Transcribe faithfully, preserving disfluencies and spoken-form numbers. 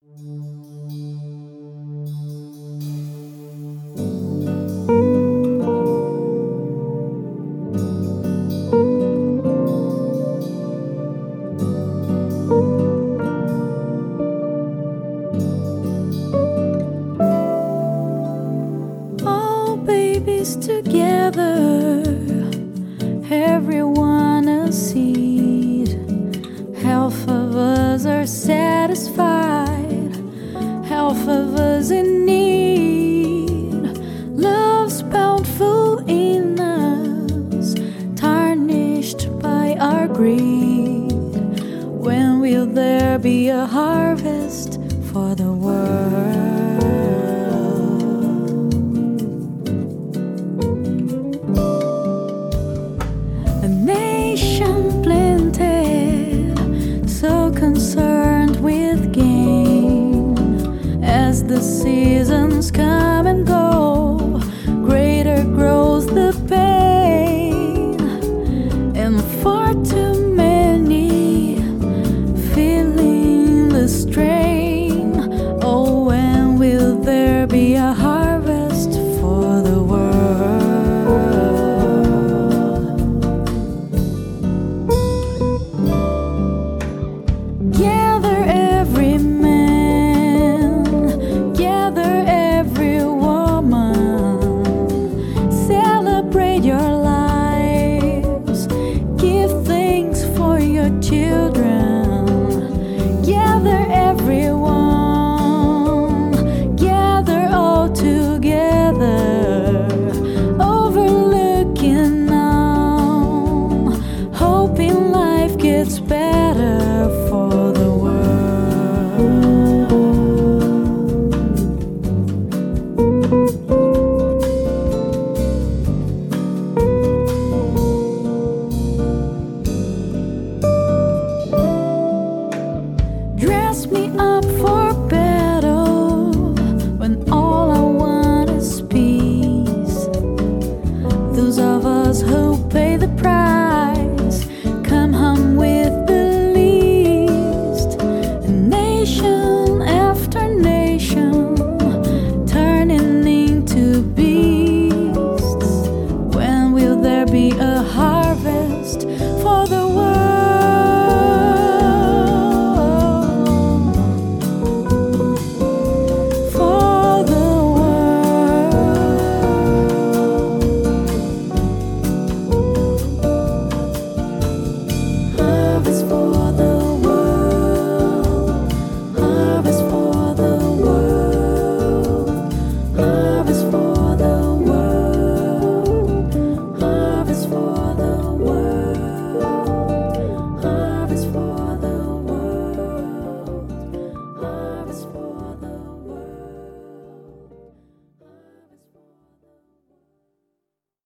All babies together, everyone a seed. Half of us are satisfied, half of us in need. Love's bountiful in us, tarnished by our greed. When will there be a harvest for the world? A nation planted, so concerned with gain. As the seasons come and go, greater grows the pain. And far too many feeling the strain. Oh, when will there be a harvest for the world? Gather every man, gather every woman, celebrate your lives, give thanks for your children. Gather everyone, gather all together, overlooking now, hoping life gets better for the world. Dress me up